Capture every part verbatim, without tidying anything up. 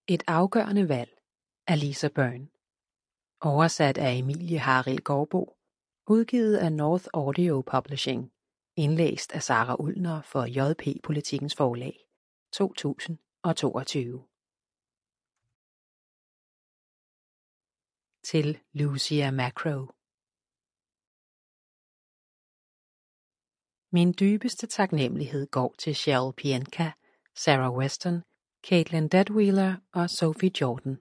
Et afgørende valg af Lisa Byrne. Oversat af Emilie Harild Gaardbo. Udgivet af North Audio Publishing. Indlæst af Sara Ullner for J P Politikens Forlag. to tusind og toogtyve. Til Lucia Macro. Min dybeste taknemmelighed går til Cheryl Pienka, Sarah Weston, Caitlin Deadwheeler og Sophie Jordan.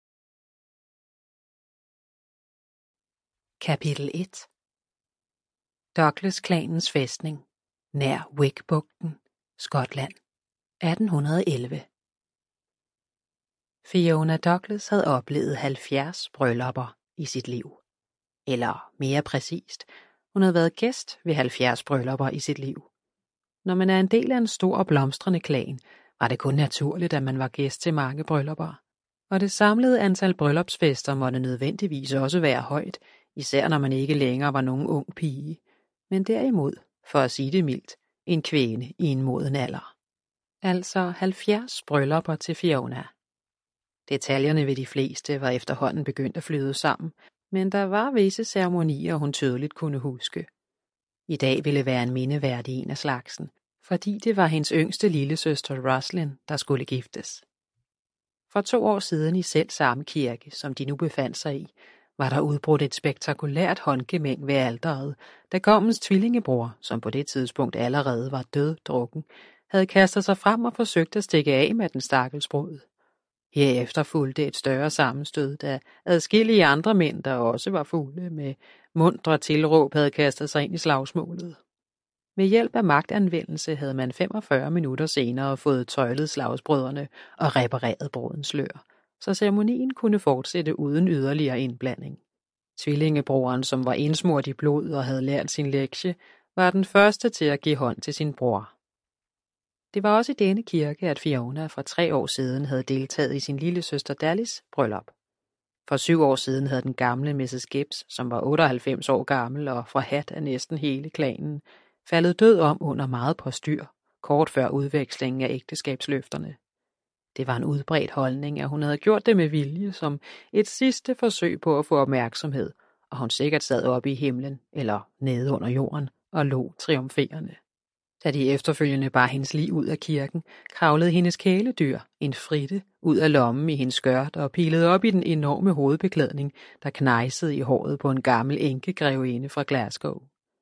Kapitel et. Douglas-klanens fæstning, nær Wick-bugten, Skotland, atten elleve. Fiona Douglas havde oplevet halvfjerds bryllupper i sit liv. Eller mere præcist, hun havde været gæst ved halvfjerds bryllupper i sit liv. Når man er en del af en stor og blomstrende klan, var det kun naturligt, at man var gæst til mange bryllupper. Og det samlede antal bryllupsfester måtte nødvendigvis også være højt, især når man ikke længere var nogen ung pige, men derimod, for at sige det mildt, en kvinde i en moden alder. Altså halvfjerds bryllupper til Fiona. Detaljerne ved de fleste var efterhånden begyndt at flyde sammen, men der var visse ceremonier, hun tydeligt kunne huske. I dag ville være en mindeværdig en af slagsen, fordi det var hendes yngste lillesøster Roslyn, der skulle giftes. For to år siden i selv samme kirke, som de nu befandt sig i, var der udbrudt et spektakulært håndgemæng ved alteret, da gommens tvillingebror, som på det tidspunkt allerede var døddrukken, havde kastet sig frem og forsøgt at stikke af med den stakkels brud. Herefter fulgte et større sammenstød, da adskillige andre mænd, der også var fulde med muntre tilråb, havde kastet sig ind i slagsmålet. Ved hjælp af magtanvendelse havde man femogfyrre minutter senere fået tøjlet slagsbrødrene og repareret brudens slør, så ceremonien kunne fortsætte uden yderligere indblanding. Tvillingebroren, som var indsmurt i blod og havde lært sin lektie, var den første til at give hånd til sin bror. Det var også i denne kirke, at Fiona for tre år siden havde deltaget i sin lille søster Dallys bryllup. For syv år siden havde den gamle missus Gibbs, som var otteoghalvfems år gammel og forhat af næsten hele klanen, faldet død om under meget postyr, kort før udvekslingen af ægteskabsløfterne. Det var en udbredt holdning, at hun havde gjort det med vilje som et sidste forsøg på at få opmærksomhed, og hun sikkert sad oppe i himlen eller nede under jorden og lå triumferende. Da de efterfølgende bar hendes lig ud af kirken, kravlede hendes kæledyr, en fritte, ud af lommen i hendes skørt og pilede op i den enorme hovedbeklædning, der knejsede i håret på en gammel enkegrevinde fra Glasgow.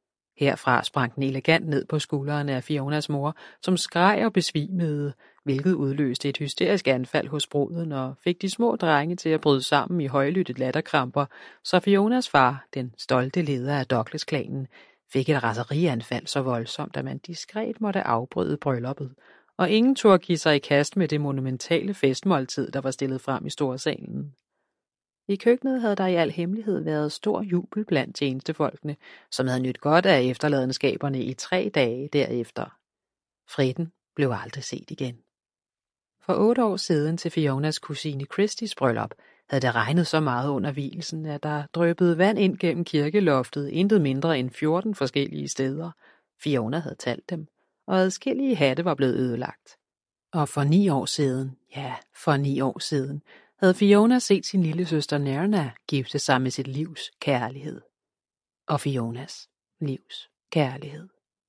Herfra sprang den elegant ned på skuldrene af Fionas mor, som skreg og besvimede, hvilket udløste et hysterisk anfald hos bruden og fik de små drenge til at bryde sammen i højlyttet latterkramper, så Fionas far, den stolte leder af Douglas-klanen, fik et raserianfald så voldsomt, at man diskret måtte afbryde brylluppet, og ingen turde give sig i kast med det monumentale festmåltid, der var stillet frem i storsalen. I køkkenet havde der i al hemmelighed været stor jubel blandt tjenestefolkene, som havde nydt godt af efterladenskaberne i tre dage derefter. Fritten blev aldrig set igen. For otte år siden til Fionas kusine Christies bryllup havde det regnet så meget under vielsen, at der dryppede vand ind gennem kirkeloftet intet mindre end fjorten forskellige steder. Fiona havde talt dem, og adskillige hatte var blevet ødelagt. Og for ni år siden, ja, for ni år siden, havde Fiona set sin lille søster Nerna gifte sig med sit livs kærlighed. Og Fionas livs kærlighed.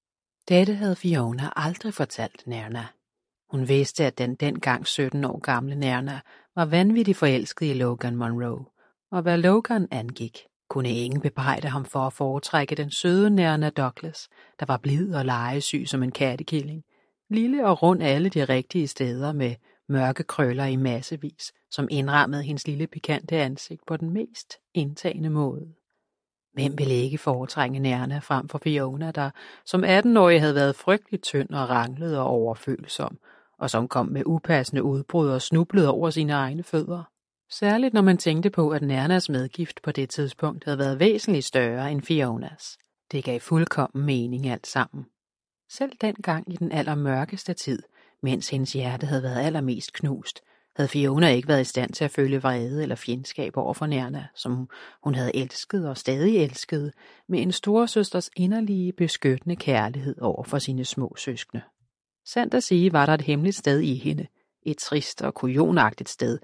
Dette havde Fiona aldrig fortalt Nerna. Hun vidste, at den dengang sytten år gamle Nerna var vanvittigt forelsket i Logan Monroe, og hvad Logan angik, kunne ingen bebrejde ham for at foretrække den søde Nerna Douglas, der var blid og legesyg som en kattekilling, lille og rund alle de rigtige steder med mørke krøller i massevis, som indrammede hendes lille pikante ansigt på den mest indtagende måde. Hvem ville ikke foretrække Nerna frem for Fiona, der som atten-årig havde været frygteligt tynd og ranglet og overfølsom, og som kom med upassende udbrud og snublede over sine egne fødder. Særligt når man tænkte på, at Nernas medgift på det tidspunkt havde været væsentligt større end Fionas. Det gav fuldkommen mening alt sammen. Selv dengang i den allermørkeste tid, mens hendes hjerte havde været allermest knust, havde Fiona ikke været i stand til at føle vrede eller fjendskab over for Nerna, som hun havde elsket og stadig elsket, med en storesøsters inderlige, beskyttende kærlighed over for sine små søskende. Sandt at sige var der et hemmeligt sted i hende, et trist og kujonagtigt sted,